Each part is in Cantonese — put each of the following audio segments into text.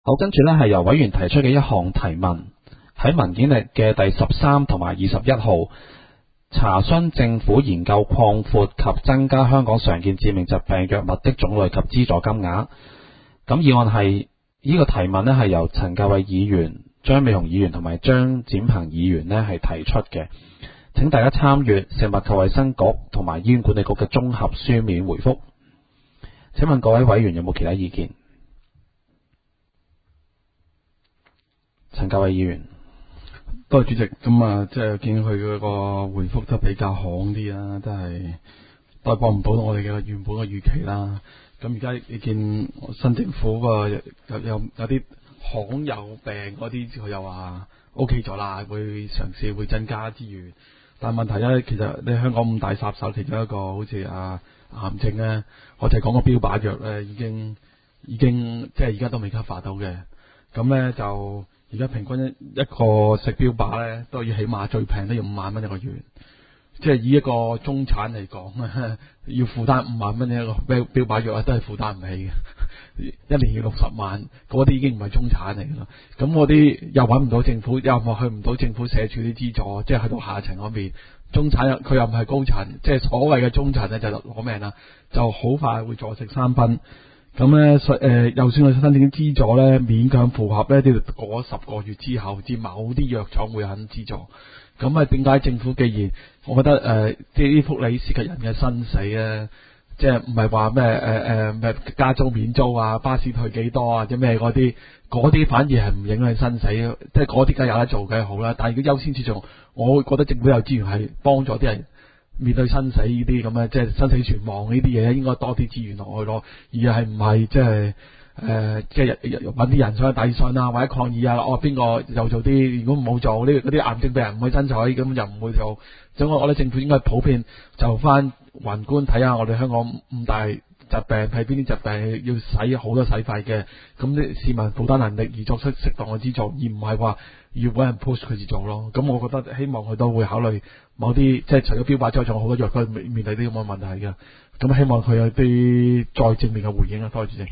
好，跟住呢係由委員提出嘅一項提問，喺文件嘅第13同埋21號，查詢政府研究擴闊及增加香港常見致命疾病藥物的種類及資助金額。咁議案係呢個提問呢係由陳格偉議員、張美雄議員同埋張展鵬議員呢係提出嘅，請大家參閱食物及衛生局同埋醫院管理局嘅綜合書面回覆。請問各位委員有冇其他意見？陳格偉議員。 多謝主席，咁啊，即係見佢嗰個回覆都比較巷啲啦，真係都係幫唔到我哋嘅原本嘅預期啦。咁而家你見新政府個有啲罕有病嗰啲，佢又話 OK 咗啦，會嘗試會增加資源。但係問題咧，其實你香港五大殺手其中一個好似癌症咧，我就係講個標靶藥咧，已經即係而家都未cover到嘅。咁咧就而家平均一個食標靶咧，都要起碼最平都要5萬蚊一個月。即係以一個中產嚟講咧，要負擔5萬蚊一個標靶藥都係負擔唔起嘅。一年要60萬，嗰啲已經唔係中產嚟噶啦。咁嗰啲又搵唔到政府，又去唔到政府社署啲資助，即係去到下層嗰邊。中產佢又唔係高層，即係所謂嘅中層咧就攞命啦，就好快會坐食山崩。咁咧，又算佢申請資助咧，勉強符合咧，都要過10個月之後，至某啲藥廠會肯資助。咁啊，點解政府既然我覺得即係啲福利涉及人嘅生死咧，即係唔係話咩加租免租啊，巴士退幾多啊，或者咩嗰啲反而係唔影響生死，即係嗰啲梗係有得做梗係好啦。但係如果優先次序，我覺得政府有資源係幫助啲人面對生死呢啲咁嘅，即係生死存亡呢啲嘢，應該多啲資源落去咯，而係唔係即係揾啲人上去遞信啊，或者抗議啊，邊個又做啲，如果唔好做呢嗰啲癌症病人唔去爭取，咁又唔會做。所以我覺得政府應該普遍就翻宏觀睇下我哋香港五大疾病係邊啲疾病要使好多使費嘅，咁啲市民負擔能力而作出適當嘅資助，而唔係話要揾人 push 佢至做咯。咁我覺得希望佢都會考慮某啲，即係除咗標靶之外，仲有好多藥佢面對啲咁嘅問題嘅。咁希望佢有啲再正面嘅回應啊！多謝主席。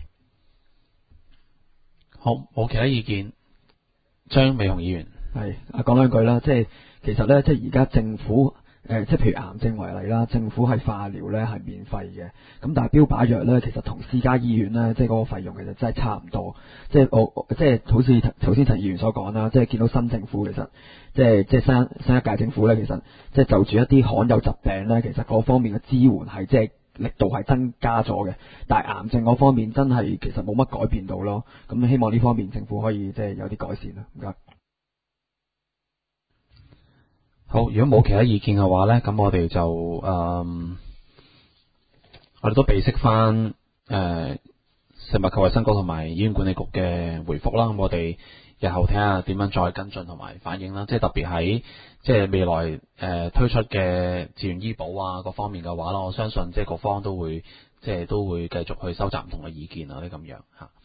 好，冇其他意見。張美雄議員係講兩句啦，即係其實咧，即係而家政府即係譬如癌症為例啦，政府係化療咧係免費嘅，咁但係標靶藥咧其實同私家醫院咧即係嗰個費用其實真係差唔多，即係即係好似頭先陳議員所講啦，即係見到新政府其實即係新一屆政府咧，其實即係就住一啲罕有疾病咧，其實嗰方面嘅支援係即係力度係增加咗嘅，但係癌症嗰方面真係其實冇乜改變到咯。咁希望呢方面政府可以即係有啲改善啦。唔該。 好，如果冇其他意見嘅話呢，咁我哋就我哋都備悉翻食物及衛生局同埋醫院管理局嘅回覆啦。咁我哋日後睇下點樣再跟進同埋反映啦。即係特別喺即係未來推出嘅自願醫保啊各方面嘅話啦，我相信即係各方都會繼續去收集唔同嘅意見啊啲咁樣嚇。